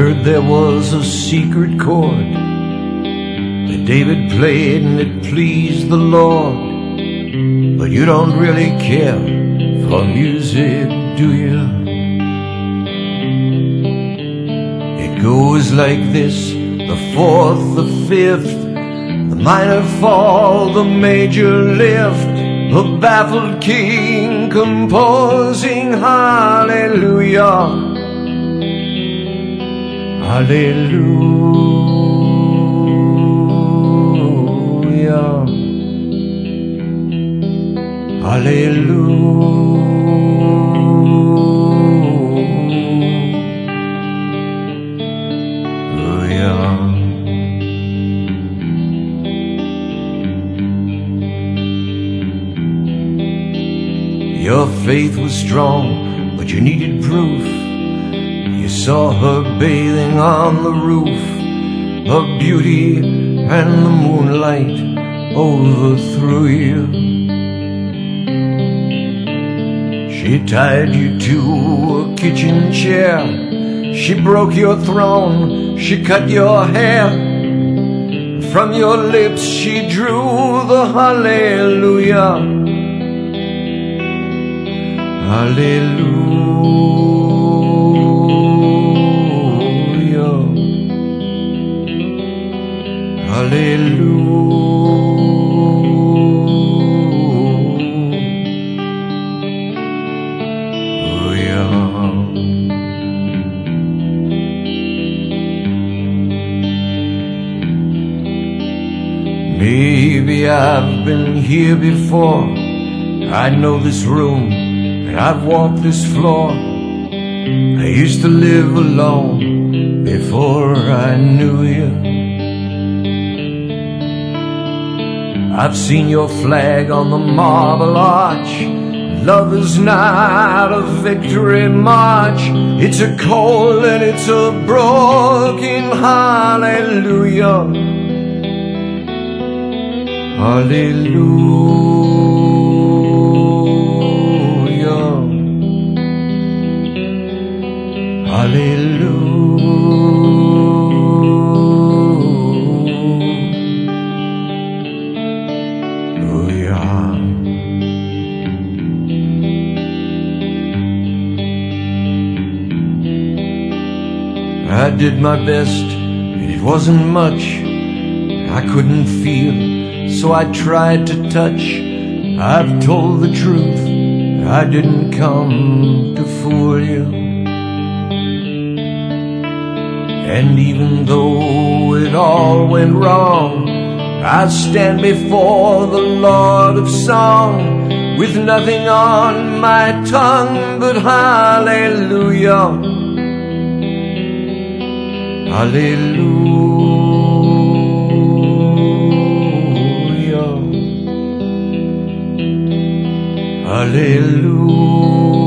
heard there was a secret chord that David played and it pleased the Lord. But you don't really care for music, do you? It goes like this: the fourth, the fifth, the minor fall, the major lift, the baffled king composing hallelujah, hallelujah, hallelujah. Your faith was strong, but you needed proof. You saw her bathing on the roof, her beauty and the moonlight overthrew you. She tied you to a kitchen chair, she broke your throne, she cut your hair. From your lips she drew the hallelujah, hallelujah, hallelujah. Maybe I've been here before, I know this room and I've walked this floor. I used to live alone before I knew you. I've seen your flag on the Marble Arch. Love is not a victory march, it's a cold and it's a broken hallelujah, hallelujah, hallelujah. I did my best, and it wasn't much. I couldn't feel, so I tried to touch. I've told the truth, I didn't come to fool you. And even though it all went wrong, I stand before the Lord of Song with nothing on my tongue but hallelujah, hallelujah, hallelujah.